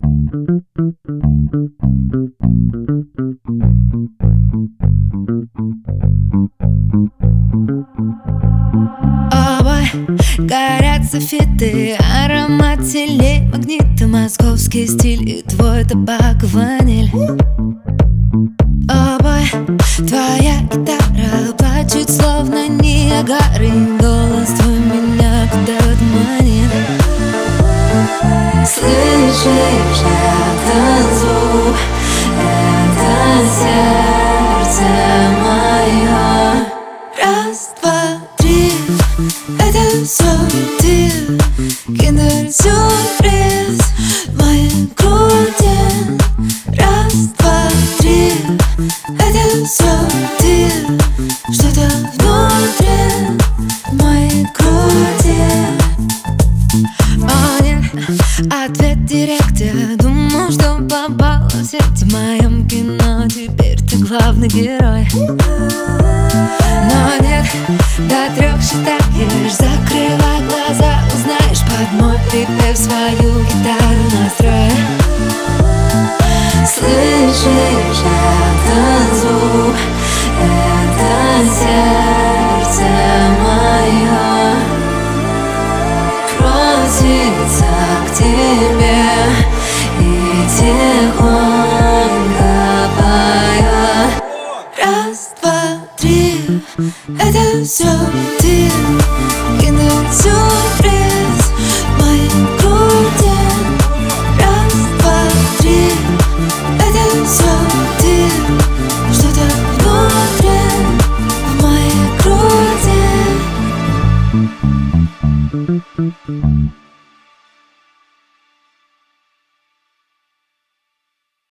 Горят софиты, аромат телей, магниты, московский стиль и твой табак, ваниль. Обой, твоя гитара плачет, словно Ниагара, и голос твой меня куда-то манит. Слышишь этот звук? Это сердце мое. Раз, два, три, это все ты. Киндер-сюрприз в моей груди. Раз, два, три, это все ты. Что-то внутри моей груди. О нет, ответ директ. Я думал, что попала в сеть в моем кино. Теперь ты главный герой. Но нет, до 3 считаешь. Закрывай глаза, узнаешь под мой припев свою гитару.